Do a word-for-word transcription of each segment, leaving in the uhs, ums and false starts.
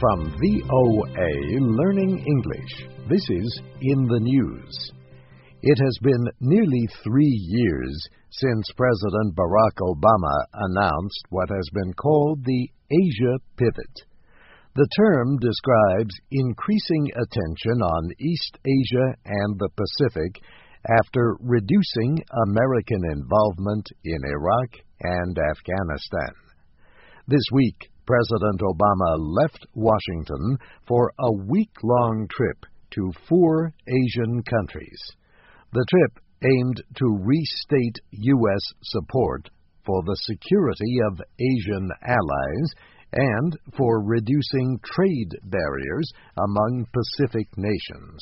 From V O A Learning English, this is In the News. It has been nearly three years since President Barack Obama announced what has been called the Asia Pivot. The term describes increasing attention on East Asia and the Pacific after reducing American involvement in Iraq and Afghanistan. This week, President Obama left Washington for a week-long trip to four Asian countries. The trip aimed to restate U S support for the security of Asian allies and for reducing trade barriers among Pacific nations.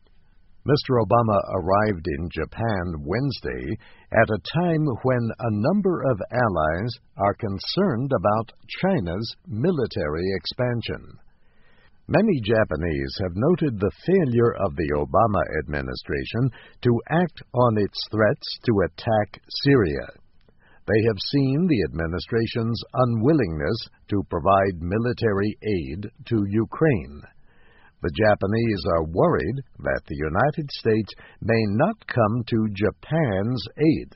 Mister Obama arrived in Japan Wednesday at a time when a number of allies are concerned about China's military expansion. Many Japanese have noted the failure of the Obama administration to act on its threats to attack Syria. They have seen the administration's unwillingness to provide military aid to Ukraine. The Japanese are worried that the United States may not come to Japan's aid.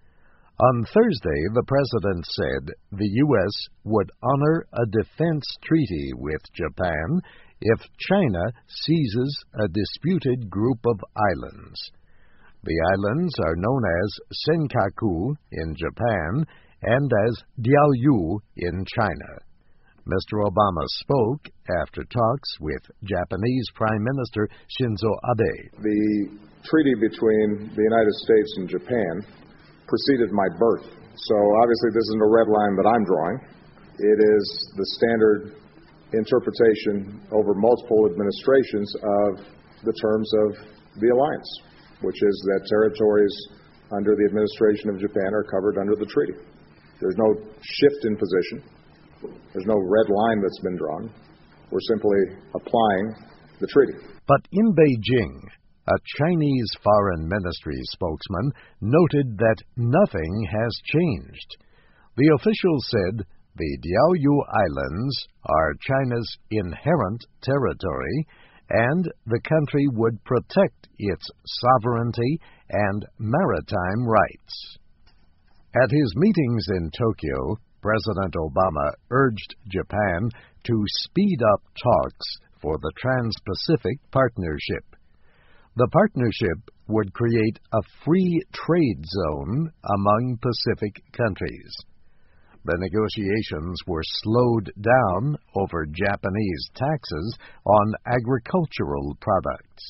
On Thursday, the president said the U S would honor a defense treaty with Japan if China seizes a disputed group of islands. The islands are known as Senkaku in Japan and as Diaoyu in China. Mister Obama spoke after talks with Japanese Prime Minister Shinzo Abe. The treaty between the United States and Japan preceded my birth, so obviously this isn't a red line that I'm drawing. It is the standard interpretation over multiple administrations of the terms of the alliance, which is that territories under the administration of Japan are covered under the treaty. There's no shift in position. There's no red line that's been drawn. We're simply applying the treaty. But in Beijing, a Chinese Foreign Ministry spokesman noted that nothing has changed. The official said the Diaoyu Islands are China's inherent territory, and the country would protect its sovereignty and maritime rights. At his meetings in Tokyo, President Obama urged Japan to speed up talks for the Trans-Pacific Partnership. The partnership would create a free trade zone among Pacific countries. The negotiations were slowed down over Japanese taxes on agricultural products.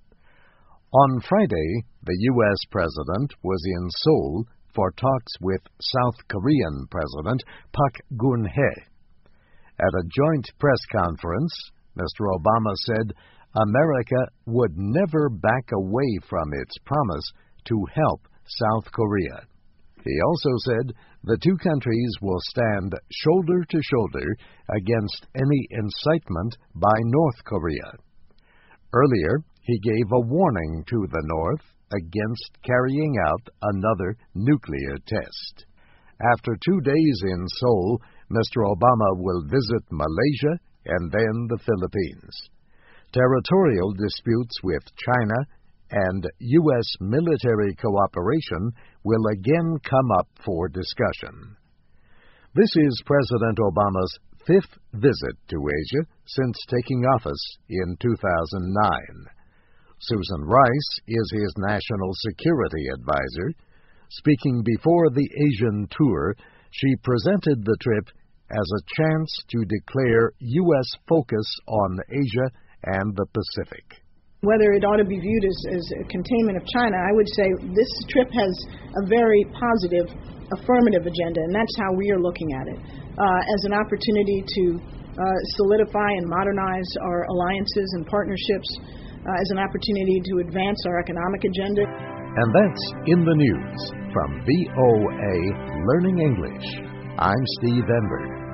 On Friday, the U S president was in Seoul for talks with South Korean President Park Geun-hye. At a joint press conference, Mister Obama said America would never back away from its promise to help South Korea. He also said the two countries will stand shoulder to shoulder against any incitement by North Korea. Earlier, he gave a warning to the North against carrying out another nuclear test. After two days in Seoul, Mister Obama will visit Malaysia and then the Philippines. Territorial disputes with China and U S military cooperation will again come up for discussion. This is President Obama's fifth visit to Asia since taking office in two thousand nine. Susan Rice is his national security advisor. Speaking before the Asian tour, she presented the trip as a chance to declare U S focus on Asia and the Pacific. Whether it ought to be viewed as, as a containment of China, I would say this trip has a very positive, affirmative agenda, and that's how we are looking at it, uh, as an opportunity to uh, solidify and modernize our alliances and partnerships, uh, as an opportunity to advance our economic agenda. And that's In the News from V O A Learning English. I'm Steve Enberg.